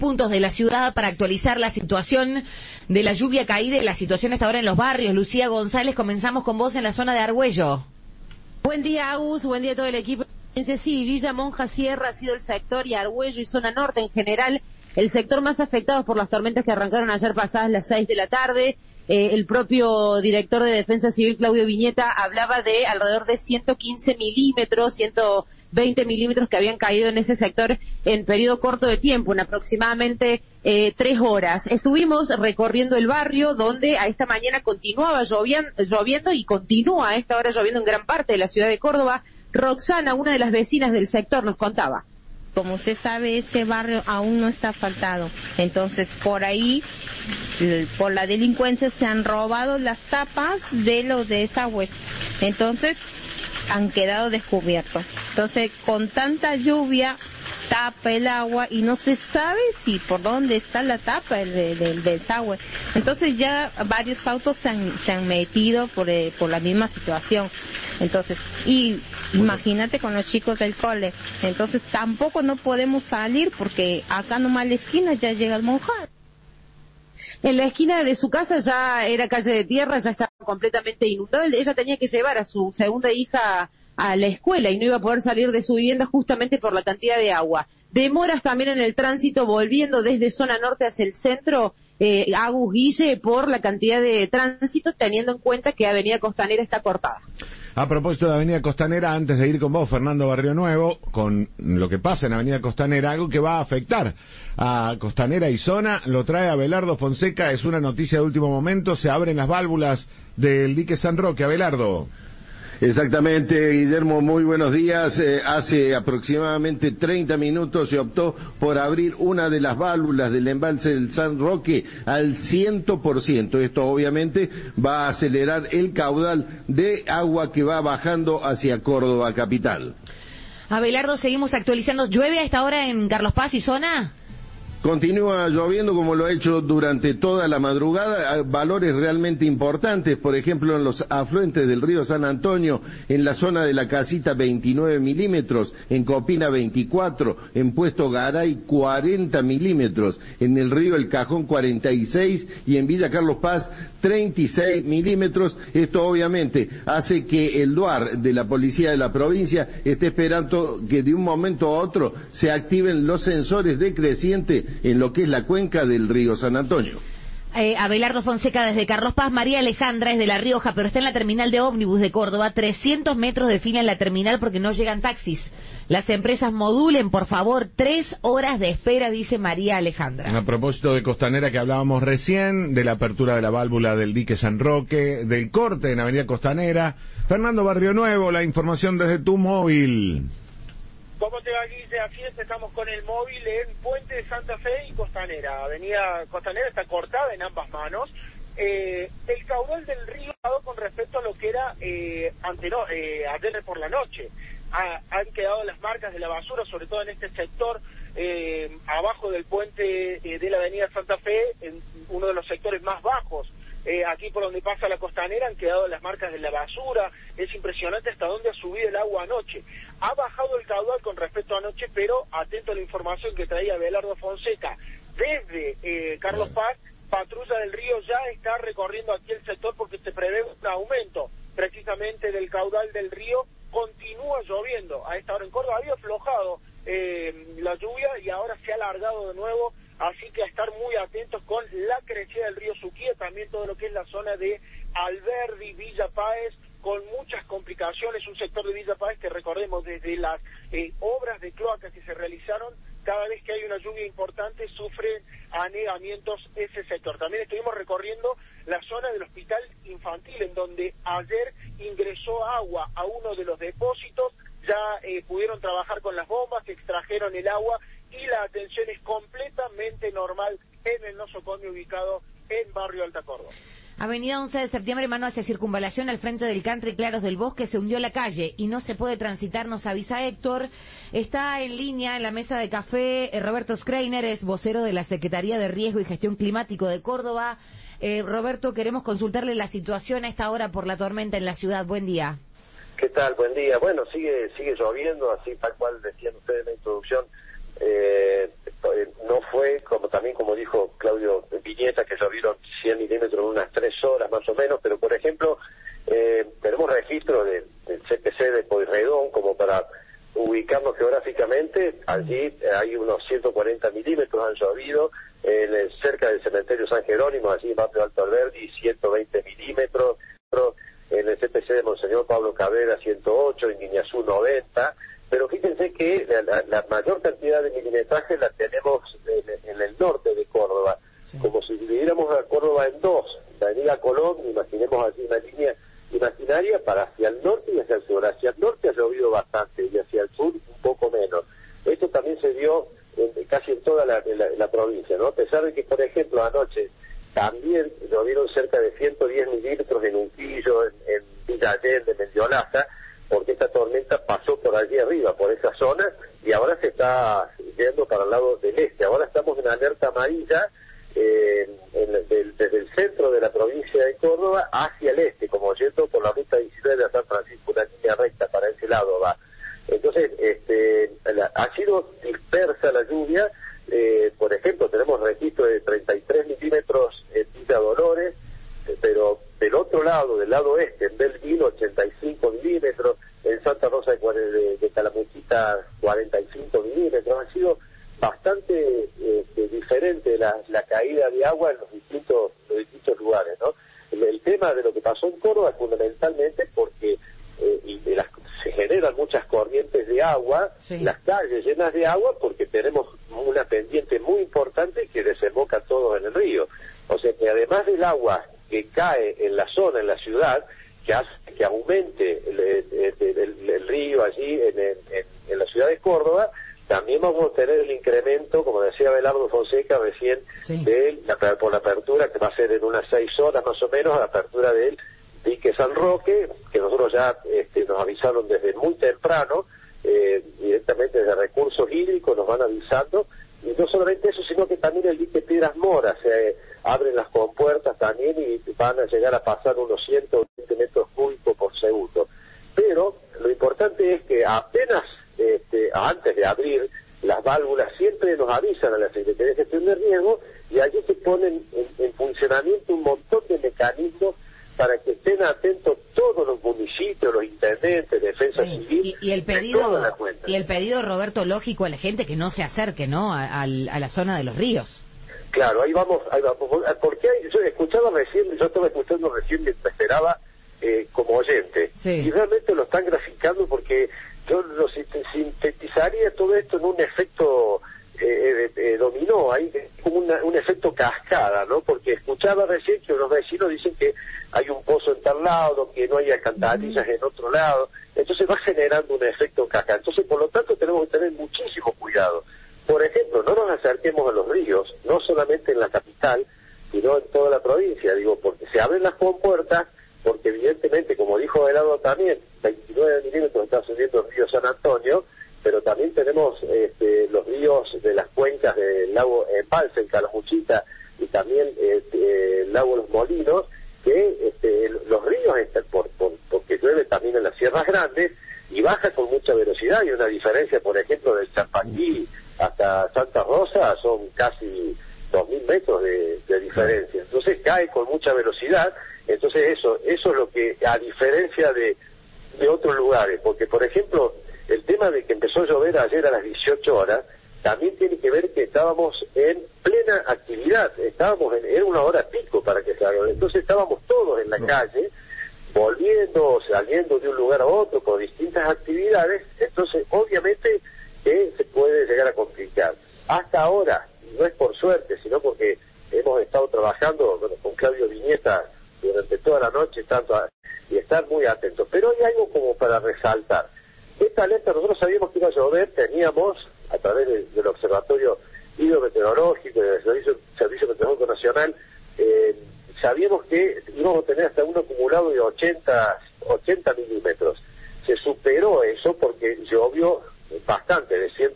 puntos de la ciudad para actualizar la situación de la lluvia caída y la situación hasta ahora en los barrios. Lucía González, comenzamos con vos en la zona de Argüello. Buen día, Agus, buen día a todo el equipo. Sí, Villa Monja Sierra ha sido el sector y Argüello y zona norte en general el sector más afectado por las tormentas que arrancaron ayer pasadas las 6 de la tarde. El propio director de Defensa Civil, Claudio Viñeta, hablaba de alrededor de 115 milímetros, 120 milímetros que habían caído en ese sector en periodo corto de tiempo, en aproximadamente 3 horas. Estuvimos recorriendo el barrio donde a esta mañana continuaba lloviendo y continúa a esta hora lloviendo en gran parte de la ciudad de Córdoba. Roxana, una de las vecinas del sector, nos contaba. Como usted sabe, ese barrio aún no está asfaltado. Entonces, por ahí, por la delincuencia, se han robado las tapas de los desagües. Entonces, han quedado descubiertos. Entonces, con tanta lluvia, tapa el agua y no se sabe si por dónde está la tapa del desagüe. Entonces ya varios autos se han metido por la misma situación. Entonces, y imagínate con los chicos del cole. Entonces tampoco no podemos salir porque acá nomás la esquina ya llega el Monjar. En la esquina de su casa ya era calle de tierra, ya estaba completamente inundado. Ella tenía que llevar a su segunda hija a la escuela y no iba a poder salir de su vivienda justamente por la cantidad de agua. Demoras también en el tránsito volviendo desde zona norte hacia el centro, Agus, Guille, por la cantidad de tránsito, teniendo en cuenta que Avenida Costanera está cortada. A propósito de Avenida Costanera, antes de ir con vos, Fernando Barrio Nuevo, con lo que pasa en Avenida Costanera, algo que va a afectar a Costanera y zona, lo trae Abelardo Fonseca, es una noticia de último momento, se abren las válvulas del dique San Roque. Abelardo. Exactamente, Guillermo, muy buenos días. Hace aproximadamente 30 minutos se optó por abrir una de las válvulas del embalse del San Roque al 100%. Esto obviamente va a acelerar el caudal de agua que va bajando hacia Córdoba capital. Abelardo, seguimos actualizando. ¿Llueve a esta hora en Carlos Paz y zona? Continúa lloviendo como lo ha hecho durante toda la madrugada, valores realmente importantes, por ejemplo en los afluentes del río San Antonio, en la zona de la Casita 29 milímetros, en Copina 24, en Puesto Garay 40 milímetros, en el río El Cajón 46 y en Villa Carlos Paz 36 milímetros. Esto obviamente hace que el DUAR de la policía de la provincia esté esperando que de un momento a otro se activen los sensores decrecientes en lo que es la cuenca del río San Antonio. Abelardo Fonseca desde Carlos Paz. María Alejandra es de La Rioja, pero está en la terminal de ómnibus de Córdoba. 300 metros de fila en la terminal porque no llegan taxis. Las empresas modulen, por favor, 3 horas de espera, dice María Alejandra. A propósito de Costanera que hablábamos recién, de la apertura de la válvula del dique San Roque, del corte en Avenida Costanera. Fernando Barrio Nuevo, la información desde tu móvil. ¿Cómo te va, Guille? Así es, estamos con el móvil en Puente de Santa Fe y Costanera. Avenida Costanera está cortada en ambas manos. El caudal del río con respecto a lo que era ayer por la noche. Han quedado las marcas de la basura, sobre todo en este sector, abajo del puente de la Avenida Santa Fe, en uno de los sectores más bajos. Aquí por donde pasa la Costanera han quedado las marcas de la basura. Es impresionante hasta dónde ha subido el agua anoche. Ha bajado el caudal con respecto a anoche, pero atento a la información que traía Abelardo Fonseca desde Carlos Paz. Patrulla del Río ya está recorriendo aquí el sector porque se prevé un aumento precisamente del caudal del río. Continúa lloviendo a esta hora en Córdoba. Había aflojado la lluvia y ahora se ha alargado de nuevo. Así que a estar muy atentos con la crecida del río Suquía, también todo lo que es la zona de Alberdi, Villa Páez, con muchas complicaciones. Un sector de Villa Páez que recordemos desde las obras de cloacas que se realizaron, cada vez que hay una lluvia importante sufren anegamientos ese sector. También estuvimos recorriendo la zona del hospital infantil, en donde ayer ingresó agua a uno de los depósitos, ya pudieron trabajar con las bombas, extrajeron el agua y la atención es completamente normal en el nosocomio ubicado en Barrio Alta Córdoba. Avenida 11 de septiembre, mano hacia Circunvalación, al frente del Country Claros del Bosque, se hundió la calle y no se puede transitar, nos avisa Héctor. Está en línea en la mesa de café Roberto Schreiner, es vocero de la Secretaría de Riesgo y Gestión Climático de Córdoba. Roberto, queremos consultarle la situación a esta hora por la tormenta en la ciudad. Buen día. ¿Qué tal? Buen día. Bueno, sigue lloviendo, así tal cual decían ustedes en la introducción. no fue como dijo Claudio Viñeta, que llovieron 100 milímetros en unas 3 horas más o menos, pero por ejemplo tenemos registro del CPC de Pueyrredón como para ubicarnos geográficamente. Allí hay unos 140 milímetros han llovido, cerca del cementerio San Jerónimo, allí en Barrio Alto Alberdi, 120 milímetros, en el CPC de Monseñor Pablo Cabrera 108, en Guiñazú 90, pero fíjense que la mayor cantidad de milimetraje la tenemos en el norte de Córdoba, sí. Como si dividiéramos a Córdoba en dos, la avenida Colón, imaginemos allí una línea imaginaria para hacia el norte y hacia el sur. Hacia el norte ha llovido bastante y hacia el sur un poco menos. Esto también se dio casi en toda la provincia, ¿no? A pesar de que, por ejemplo, anoche también llovieron cerca de 110 milímetros en Unquillo, en Villa Allende, en Mendiolaza, porque esta tormenta pasó por allí arriba, por esa zona, y ahora se está yendo para el lado del este. Ahora estamos en alerta amarilla desde el centro de la provincia de Córdoba hacia el este, como yendo por la ruta 19 de San Francisco, una línea recta para ese lado va. Entonces, ha sido dispersa la lluvia. Por ejemplo, tenemos registro de 33 milímetros en Villa Dolores, pero del otro lado, del lado este, en Belville, 85 milímetros, en Santa Rosa de Calamuchita, 45 milímetros. Ha sido bastante diferente la caída de agua en los distintos lugares, ¿no? El tema de lo que pasó en Córdoba es fundamentalmente porque se generan muchas corrientes de agua, sí. Las calles llenas de agua, porque tenemos una pendiente muy importante que desemboca todo en el río. O sea que además del agua que cae en la zona, en la ciudad, que hace que aumente el río allí en la ciudad de Córdoba, también vamos a tener el incremento, como decía Abelardo Fonseca recién, sí. Por la apertura, que va a ser en unas 6 horas más o menos, la apertura del dique San Roque, que nosotros ya nos avisaron desde muy temprano, directamente desde Recursos Hídricos nos van avisando, y no solamente eso, sino que también el dique Piedras Moras, se abren las compuertas también y van a llegar a pasar unos 120 metros cúbicos por segundo. Pero lo importante es que apenas antes de abrir las válvulas siempre nos avisan a la Secretaría de Gestión de Riesgo, y allí se ponen en funcionamiento un montón de mecanismos para que estén atentos todos los municipios, los intendentes, defensa sí. civil. Y el pedido, Roberto, lógico a la gente que no se acerque, ¿no? A la zona de los ríos. Claro, ahí vamos. Porque yo estaba escuchando recién mientras esperaba como oyente. Sí. Y realmente lo están graficando, porque yo lo sintetizaría todo esto en un efecto dominó, ahí como un efecto cascada, ¿no? Porque escuchaba recién que los vecinos dicen que hay un pozo en tal lado, que no hay alcantarillas en otro lado, entonces va generando un efecto cascada. Entonces, por lo tanto, tenemos que tener muchísimo cuidado. Por ejemplo, no nos acerquemos a los ríos, no solamente en la capital, sino en toda la provincia, porque se abren las compuertas, porque evidentemente, como dijo Abelardo también, 29 milímetros está subiendo el río San Antonio, pero también tenemos los ríos de las cuencas del lago Embalse, en Calamuchita, y también el lago Los Molinos, que los ríos están porque llueve también en las sierras grandes y baja con mucha velocidad. Y una diferencia, por ejemplo, del Champaquí hasta Santa Rosa son casi 2.000 metros de diferencia. Entonces cae con mucha velocidad. Entonces eso es lo que, a diferencia de otros lugares, porque por ejemplo el tema de que empezó a llover ayer a las 18 horas también tiene que ver que estábamos en plena actividad, era una hora pico para que se haga, entonces estábamos todos en la calle, volviendo, saliendo de un lugar a otro por distintas actividades. Entonces obviamente que se puede llegar a complicar. Hasta ahora, no es por suerte, sino porque hemos estado trabajando con Claudio Viñeta durante toda la noche y estar muy atentos. Pero hay algo como para resaltar. Esta alerta, nosotros sabíamos que iba a llover, teníamos, a través del Observatorio Hidrometeorológico y del Servicio Meteorológico Nacional, sabíamos que íbamos a tener hasta un acumulado de 80 milímetros. Se superó eso porque llovió bastante,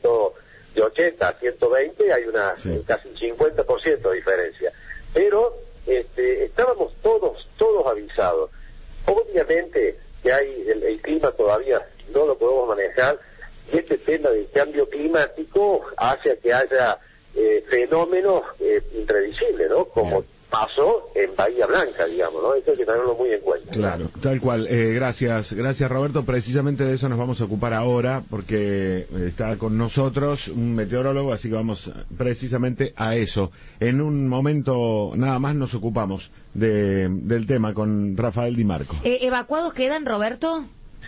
de 80 a 120 hay casi un 50% de diferencia. Pero estábamos todos avisados. Obviamente que hay el clima todavía no lo podemos manejar, y este tema del cambio climático hace que haya fenómenos imprevisibles, ¿no? Como pasó en Bahía Blanca, digamos, ¿no? Eso hay que tenerlo muy en cuenta. Claro, tal cual. Gracias Roberto. Precisamente de eso nos vamos a ocupar ahora, porque está con nosotros un meteorólogo, así que vamos precisamente a eso. En un momento nada más nos ocupamos del tema con Rafael Di Marco. ¿Evacuados quedan, Roberto?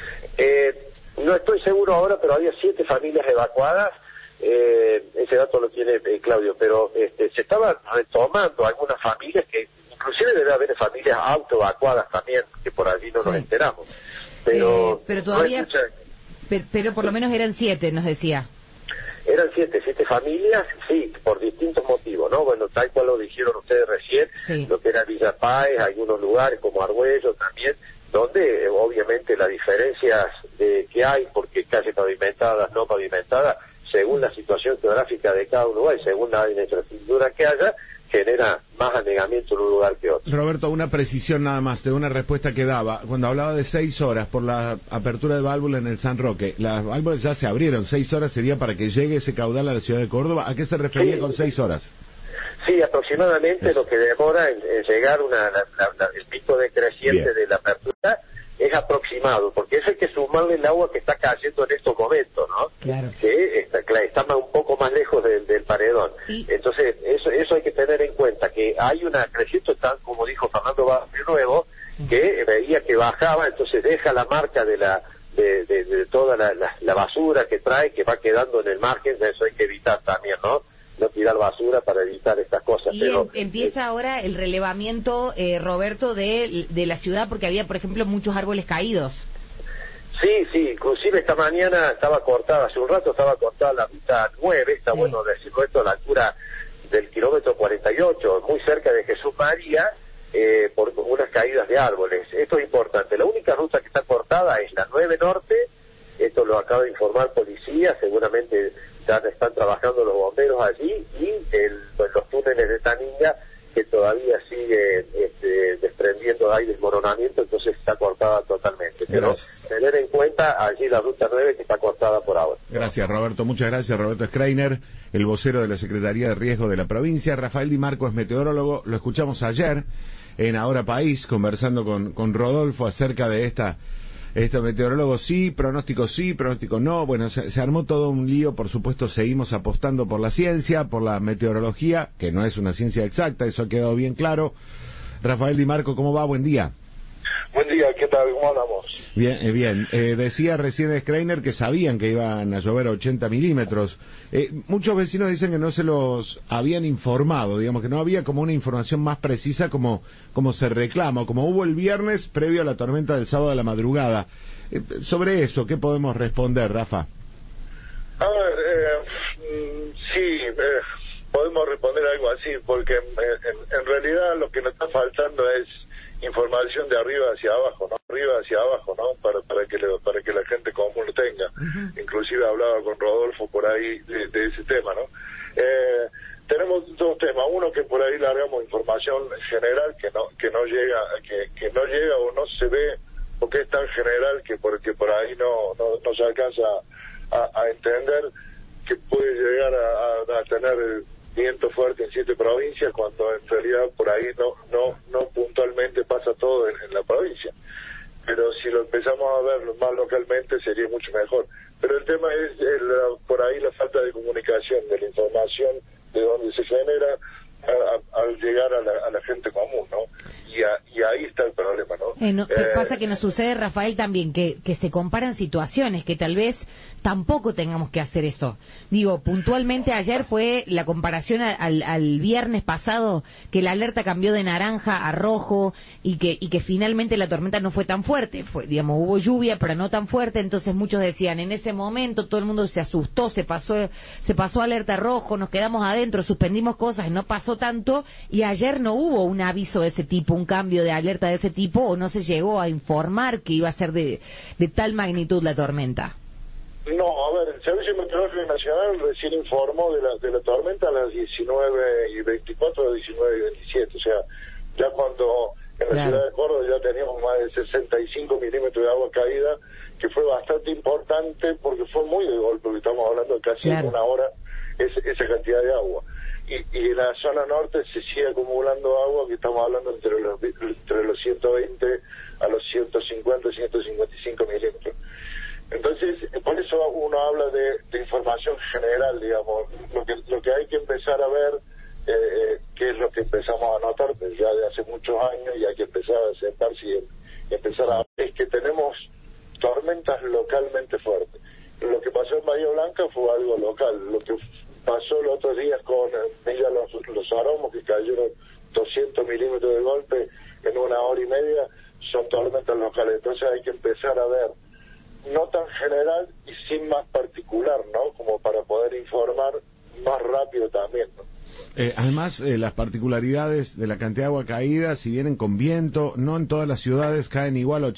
No estoy seguro ahora, pero había 7 familias evacuadas. Ese dato lo tiene Claudio, pero se estaban retomando algunas familias que inclusive debe haber familias autoevacuadas también, que por allí no nos enteramos. Pero todavía, pero por lo menos eran 7, nos decía. Eran 7 familias, sí, por distintos motivos, ¿no? Bueno, tal cual lo dijeron ustedes recién, lo que era Villa Páez, algunos lugares como Argüello también, donde obviamente las diferencias que hay, porque calles pavimentadas, no pavimentadas, según la situación geográfica de cada lugar y según la infraestructura que haya, genera más anegamiento en un lugar que otro. Roberto, una precisión nada más de una respuesta que daba. Cuando hablaba de 6 horas por la apertura de válvulas en el San Roque, las válvulas ya se abrieron. 6 horas sería para que llegue ese caudal a la ciudad de Córdoba. ¿A qué se refería con 6 horas? Sí, aproximadamente lo que demora en llegar el pico decreciente de la apertura es aproximado, porque eso hay que sumarle el agua que está cayendo en estos momentos, ¿no? Claro. Que está un poco más lejos del paredón. Entonces, eso hay que tener en cuenta, que hay una creciente, tal como dijo Fernando Barrio Nuevo, que veía que bajaba, entonces deja la marca de toda la basura que trae, que va quedando en el margen, eso hay que evitar también, ¿no? No tirar basura para evitar estas cosas. Y empieza ahora el relevamiento, Roberto, de la ciudad, porque había, por ejemplo, muchos árboles caídos. Sí, inclusive esta mañana estaba cortada, hace un rato estaba cortada la ruta 9, está bueno decirlo esto, a la altura del kilómetro 48, muy cerca de Jesús María, por unas caídas de árboles. Esto es importante. La única ruta que está cortada es la 9 Norte, esto lo acaba de informar policía, seguramente ya están trabajando los bomberos allí, y los túneles de Taninga, que todavía sigue desprendiendo ahí desmoronamiento, entonces está cortada totalmente. Pero tener en cuenta allí la ruta 9 que está cortada por ahora. Gracias, Roberto. Muchas gracias, Roberto Schreiner, el vocero de la Secretaría de Riesgo de la provincia. Rafael Di Marco es meteorólogo, lo escuchamos ayer en Ahora País, conversando con Rodolfo acerca de este meteorólogo pronóstico no. Bueno, se armó todo un lío. Por supuesto, seguimos apostando por la ciencia, por la meteorología, que no es una ciencia exacta, eso ha quedado bien claro. Rafael Di Marco, ¿cómo va? Buen día. Buen día, ¿qué tal? ¿Cómo andamos? Bien, bien. Decía recién Schreiner que sabían que iban a llover 80 milímetros. Muchos vecinos dicen que no se los habían informado, digamos que no había como una información más precisa como se reclama, como hubo el viernes previo a la tormenta del sábado de la madrugada. Sobre eso, ¿qué podemos responder, Rafa? A ver, podemos responder algo así, porque en realidad lo que nos está faltando es información de arriba hacia abajo, ¿no? Para que la gente común lo tenga. Inclusive hablaba con Rodolfo por ahí de ese tema, ¿no? Tenemos 2 temas, uno que por ahí largamos información general que no llega o no se ve, porque es tan general que porque por ahí no se alcanza a entender que puede llegar a tener viento fuerte en 7 provincias, cuando en realidad por ahí no puntualmente pasa todo en la provincia. Pero si lo empezamos a ver más localmente sería mucho mejor. Pero el tema es por ahí la falta de comunicación, de la información de dónde se genera al llegar a la gente común, ¿no? Y ahí está el problema, ¿no? Pasa que nos sucede, Rafael, también que se comparan situaciones, que tal vez tampoco tengamos que hacer eso. Digo, puntualmente ayer fue la comparación al viernes pasado, que la alerta cambió de naranja a rojo y que finalmente la tormenta no fue tan fuerte. Digamos, hubo lluvia, pero no tan fuerte, entonces muchos decían, en ese momento todo el mundo se asustó, se pasó alerta rojo, nos quedamos adentro, suspendimos cosas, no pasó tanto, y ayer no hubo un aviso de ese tipo, un cambio de alerta de ese tipo, o no se llegó a informar que iba a ser de tal magnitud la tormenta. No, a ver, el Servicio Meteorológico Nacional recién informó de la tormenta a las 19:24, 19:27, o sea, ya cuando en la ciudad de Córdoba ya teníamos más de 65 milímetros de agua caída, que fue bastante importante porque fue muy de golpe, porque estamos hablando de casi una hora esa cantidad de agua. Y en la zona norte se sigue acumulando agua, que estamos hablando entre los 120 a los 150, 155 milímetros. Entonces, por eso uno habla de información general, digamos, lo que hay que empezar a ver, que es lo que empezamos a notar ya de hace muchos años, y hay que empezar a sentarse y empezar a... es que tenemos tormentas localmente fuertes. Lo que pasó en Bahía Blanca fue algo local. Lo que pasó los otros días con los Aromos, que cayeron 200 milímetros de golpe en 1 hora y media, son tormentas locales. Entonces hay que empezar a ver, no tan general y sin más particular, ¿no? Como para poder informar más rápido también, ¿no? Además, las particularidades de la cantidad de agua caída, si vienen con viento, no en todas las ciudades caen igual,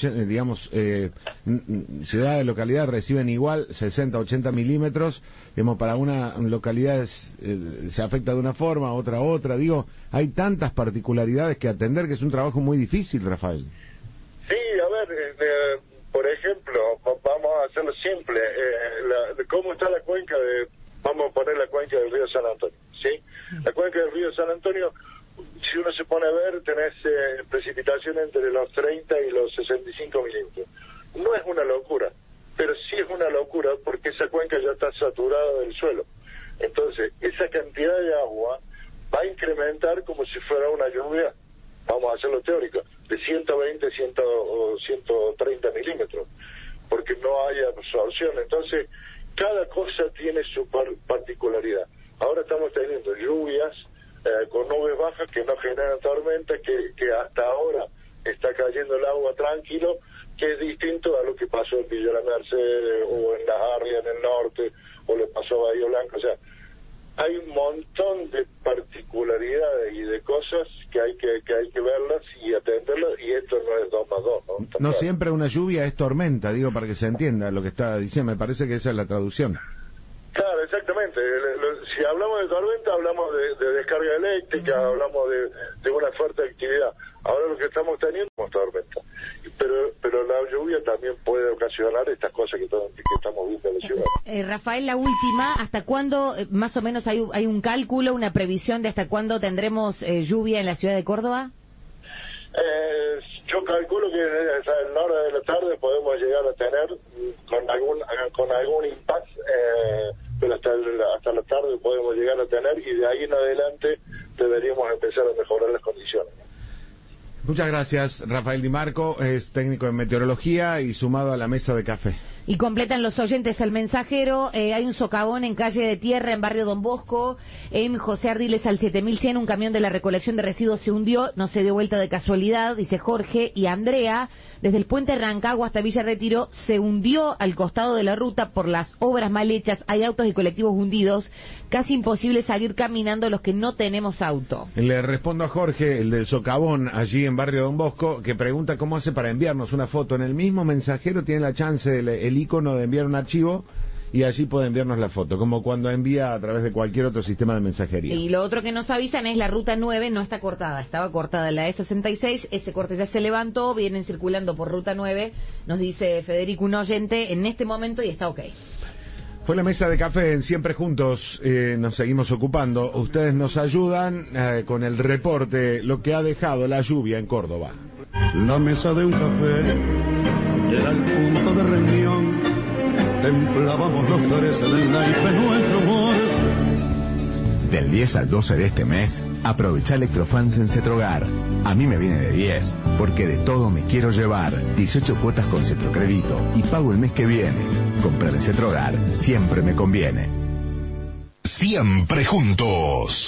ciudades, localidades reciben igual 60, 80 milímetros, digamos, para una localidad se afecta de una forma, otra, digo, hay tantas particularidades que atender que es un trabajo muy difícil, Rafael. Sí, a ver, por ejemplo, vamos a hacerlo simple, ¿cómo está la cuenca vamos a poner la cuenca del río San Antonio, ¿sí? La cuenca del río San Antonio, si uno se pone a ver, tenés precipitación entre los 30 y los 65 milímetros. No es una locura, pero sí es una locura porque esa cuenca ya está saturada del suelo. Entonces, esa cantidad de agua va a incrementar como si fuera una lluvia, vamos a hacerlo teórico, de 120, o 130 milímetros, porque no hay absorción. Entonces, cada cosa tiene su particularidad. Ahora estamos teniendo lluvias con nubes bajas que no generan tormentas, que hasta ahora está cayendo el agua tranquilo, que es distinto a lo que pasó en Villa La Merced o en Las Arrias en el norte, o le pasó a Bahía Blanca. O sea, hay un montón de particularidades y de cosas que hay que verlas y atenderlas, y esto no es 2 más 2, ¿no? No claro. Siempre una lluvia es tormenta, digo, para que se entienda lo que está diciendo. Me parece que esa es la traducción. Claro, exactamente. Si hablamos de tormenta, hablamos de descarga eléctrica, hablamos de una fuerte actividad. Ahora lo que estamos teniendo es tormenta. Pero la lluvia también puede ocasionar estas cosas que estamos viendo en la ciudad. Rafael, la última, ¿hasta cuándo, más o menos, hay un cálculo, una previsión de hasta cuándo tendremos lluvia en la ciudad de Córdoba? Yo calculo que en la hora de la tarde podemos llegar a tener con algún impasse, pero hasta la tarde podemos llegar a tener, y de ahí en adelante deberíamos empezar a mejorar las condiciones. Muchas gracias, Rafael Di Marco, es técnico en meteorología y sumado a la mesa de café. Y completan los oyentes el mensajero, hay un socavón en calle de Tierra, en barrio Don Bosco, en José Ardiles al 7100, un camión de la recolección de residuos se hundió, no se dio vuelta de casualidad, dice Jorge. Y Andrea, desde el puente Rancagua hasta Villa Retiro, se hundió al costado de la ruta por las obras mal hechas, hay autos y colectivos hundidos, casi imposible salir caminando los que no tenemos auto. Le respondo a Jorge, el del socavón, allí en barrio Don Bosco, que pregunta cómo hace para enviarnos una foto. En el mismo mensajero tiene la chance, el icono de enviar un archivo, y allí puede enviarnos la foto, como cuando envía a través de cualquier otro sistema de mensajería. Y lo otro que nos avisan es la ruta 9 no está cortada, estaba cortada la E66, ese corte ya se levantó, vienen circulando por ruta 9, nos dice Federico, un oyente, en este momento, y está ok. Fue la mesa de café en Siempre Juntos, nos seguimos ocupando. Ustedes nos ayudan con el reporte, lo que ha dejado la lluvia en Córdoba. La mesa de un café era el punto de reunión, templábamos los tres en el naipe nuestro amor. Del 10 al 12 de este mes, aprovecha Electrofans en Cetrogar. A mí me viene de 10, porque de todo me quiero llevar. 18 cuotas con Cetrocrédito y pago el mes que viene. Comprar en Cetrogar siempre me conviene. Siempre juntos.